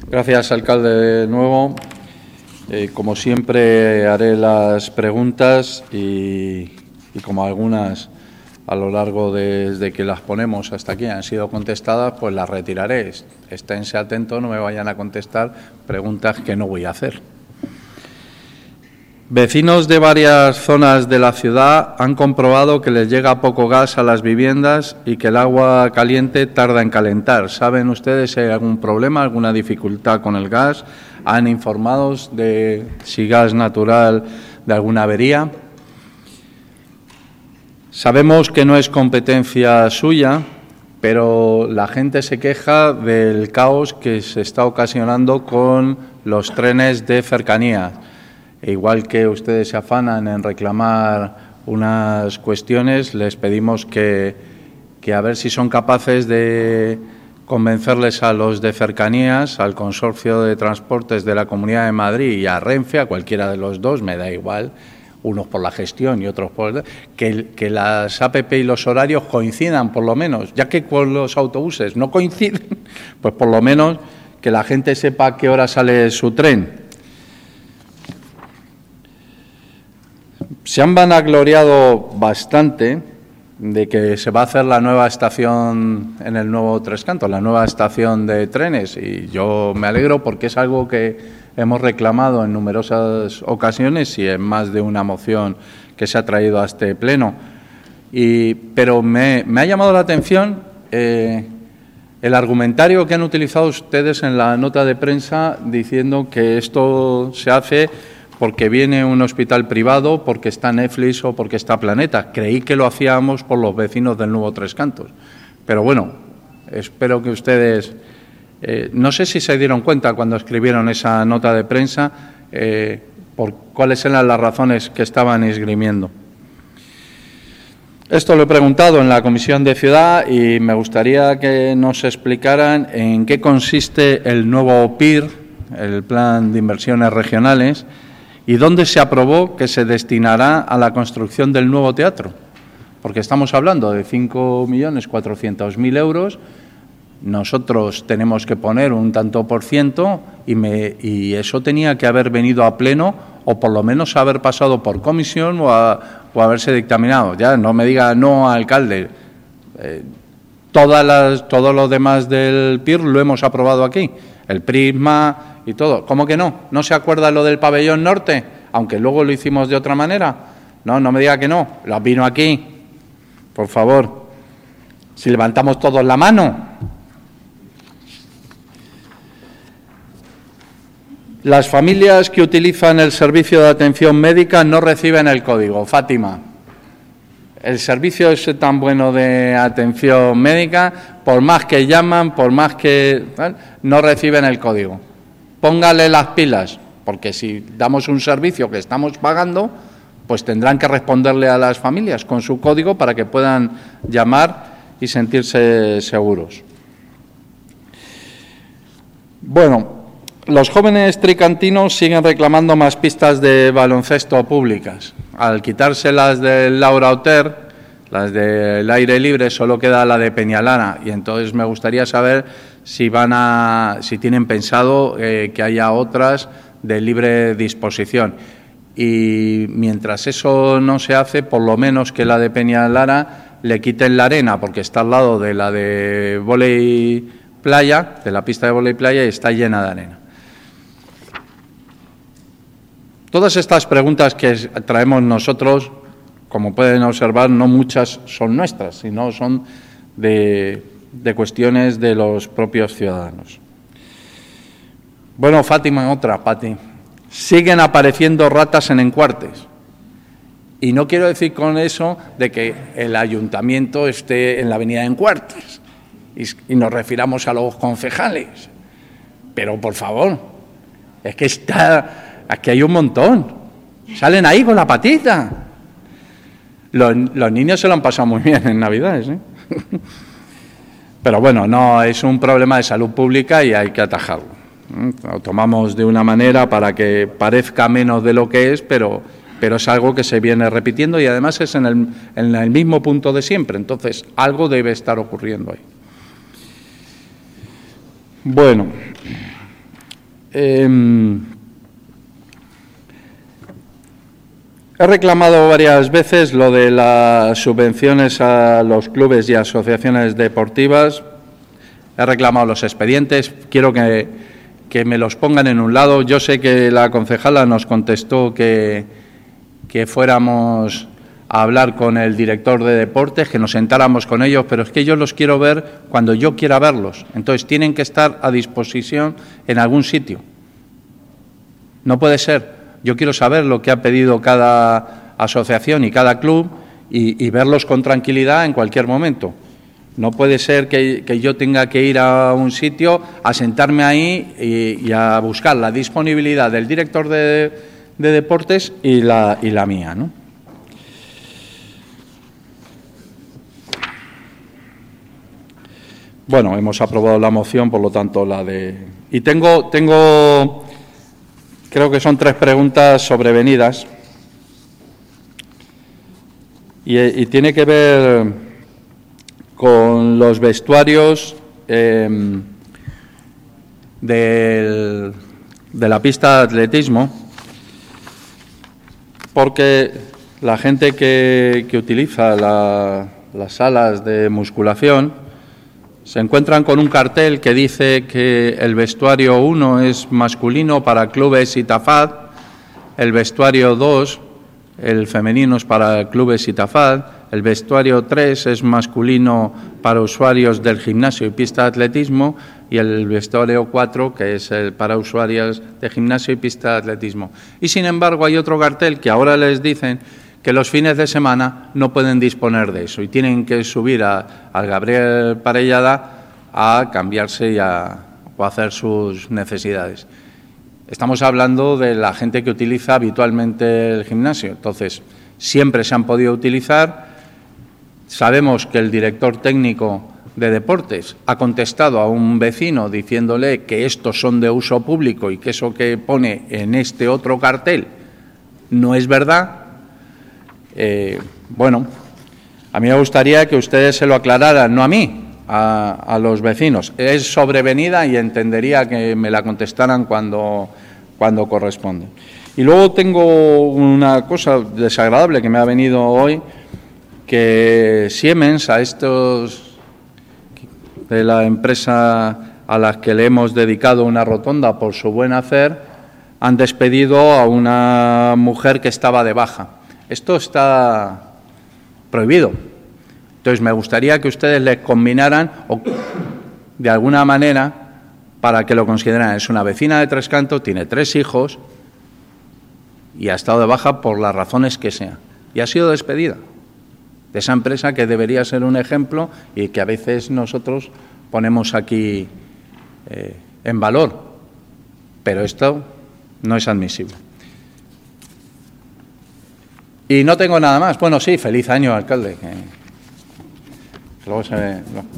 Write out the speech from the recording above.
Gracias, alcalde, de nuevo. Como siempre, haré las preguntas y como algunas a lo largo desde que las ponemos hasta aquí han sido contestadas, pues las retiraré. Esténse atentos, no me vayan a contestar preguntas que no voy a hacer. Vecinos de varias zonas de la ciudad han comprobado que les llega poco gas a las viviendas y que el agua caliente tarda en calentar. ¿Saben ustedes si hay algún problema, alguna dificultad con el gas? ¿Han informado de si gas natural, de alguna avería? Sabemos que no es competencia suya, pero la gente se queja del caos que se está ocasionando con los trenes de cercanías. E igual que ustedes se afanan en reclamar unas cuestiones, les pedimos que a ver si son capaces de convencerles a los de cercanías, al Consorcio de Transportes de la Comunidad de Madrid y a Renfe, a cualquiera de los dos, me da igual, unos por la gestión y otros por que las APP y los horarios coincidan por lo menos, ya que con los autobuses no coinciden, pues por lo menos que la gente sepa a qué hora sale su tren. Se han vanagloriado bastante de que se va a hacer la nueva estación en el nuevo Tres Cantos, la nueva estación de trenes, y yo me alegro porque es algo que hemos reclamado en numerosas ocasiones y en más de una moción que se ha traído a este pleno. Pero me ha llamado la atención el argumentario que han utilizado ustedes en la nota de prensa diciendo que esto se hace porque viene un hospital privado, porque está Netflix o porque está Planeta. Creí que lo hacíamos por los vecinos del nuevo Tres Cantos. Pero bueno, espero que ustedes, no sé si se dieron cuenta cuando escribieron esa nota de prensa, por cuáles eran las razones que estaban esgrimiendo. Esto lo he preguntado en la Comisión de Ciudad y me gustaría que nos explicaran en qué consiste el nuevo PIR, el Plan de Inversiones Regionales, y dónde se aprobó que se destinará a la construcción del nuevo teatro. Porque estamos hablando de 5.400.000 euros, nosotros tenemos que poner un tanto por ciento y eso tenía que haber venido a pleno o por lo menos haber pasado por comisión o haberse dictaminado. Ya no me diga no, alcalde, todo lo demás del PIR lo hemos aprobado aquí, el Prisma y todo. ¿Cómo que no? ¿No se acuerda lo del pabellón norte? Aunque luego lo hicimos de otra manera. No me diga que no. Lo vino aquí. Por favor. Si levantamos todos la mano. Las familias que utilizan el servicio de atención médica no reciben el código. Fátima. El servicio es tan bueno de atención médica, por más que llaman, por más que no reciben el código. Póngale las pilas, porque si damos un servicio que estamos pagando, pues tendrán que responderle a las familias con su código para que puedan llamar y sentirse seguros. Bueno, los jóvenes tricantinos siguen reclamando más pistas de baloncesto públicas. Al quitarse las de Laura Oter, las del aire libre, solo queda la de Peñalana. Y entonces me gustaría saber si tienen pensado que haya otras de libre disposición. Y mientras eso no se hace, por lo menos que la de Peñalara le quiten la arena, porque está al lado de la de vóley playa, de la pista de vóley playa, y está llena de arena. Todas estas preguntas que traemos nosotros, como pueden observar, no muchas son nuestras, sino son de cuestiones de los propios ciudadanos. Bueno, Fátima, otra, Pati. Siguen apareciendo ratas en encuartes. Y no quiero decir con eso de que el ayuntamiento esté en la avenida Encuartes y nos refiramos a los concejales. Pero, por favor, es que aquí hay un montón. Salen ahí con la patita. Los niños se lo han pasado muy bien en Navidades, ¿eh? Pero bueno, no, es un problema de salud pública y hay que atajarlo. Lo tomamos de una manera para que parezca menos de lo que es, pero es algo que se viene repitiendo y además es en el mismo punto de siempre. Entonces, algo debe estar ocurriendo ahí. Bueno, He reclamado varias veces lo de las subvenciones a los clubes y asociaciones deportivas. He reclamado los expedientes. Quiero que me los pongan en un lado. Yo sé que la concejala nos contestó que fuéramos a hablar con el director de deportes, que nos sentáramos con ellos, pero es que yo los quiero ver cuando yo quiera verlos. Entonces tienen que estar a disposición en algún sitio. No puede ser. Yo quiero saber lo que ha pedido cada asociación y cada club y verlos con tranquilidad en cualquier momento. No puede ser que yo tenga que ir a un sitio, a sentarme ahí y a buscar la disponibilidad del director de deportes y la mía, ¿no? Bueno, hemos aprobado la moción, por lo tanto, la de... Y tengo creo que son 3 preguntas sobrevenidas y tiene que ver con los vestuarios de la pista de atletismo, porque la gente que utiliza las salas de musculación se encuentran con un cartel que dice que el vestuario 1 es masculino para clubes y TAFAD, el vestuario 2, el femenino, es para clubes y TAFAD, el vestuario 3 es masculino para usuarios del gimnasio y pista de atletismo y el vestuario 4, que es para usuarios de gimnasio y pista de atletismo. Y, sin embargo, hay otro cartel que ahora les dicen que los fines de semana no pueden disponer de eso y tienen que subir al Gabriel Parellada a cambiarse o a hacer sus necesidades. Estamos hablando de la gente que utiliza habitualmente el gimnasio. Entonces, siempre se han podido utilizar. Sabemos que el director técnico de deportes ha contestado a un vecino diciéndole que estos son de uso público y que eso que pone en este otro cartel no es verdad. Bueno, a mí me gustaría que ustedes se lo aclararan, no a mí, a los vecinos. Es sobrevenida y entendería que me la contestaran cuando corresponde. Y luego tengo una cosa desagradable que me ha venido hoy, que Siemens, a estos de la empresa a las que le hemos dedicado una rotonda por su buen hacer, han despedido a una mujer que estaba de baja. Esto está prohibido. Entonces, me gustaría que ustedes les combinaran de alguna manera para que lo consideraran. Es una vecina de Tres Cantos, tiene 3 hijos y ha estado de baja por las razones que sean. Y ha sido despedida de esa empresa que debería ser un ejemplo y que a veces nosotros ponemos aquí en valor. Pero esto no es admisible. Y no tengo nada más. Bueno, sí, feliz año, alcalde. Luego se ve...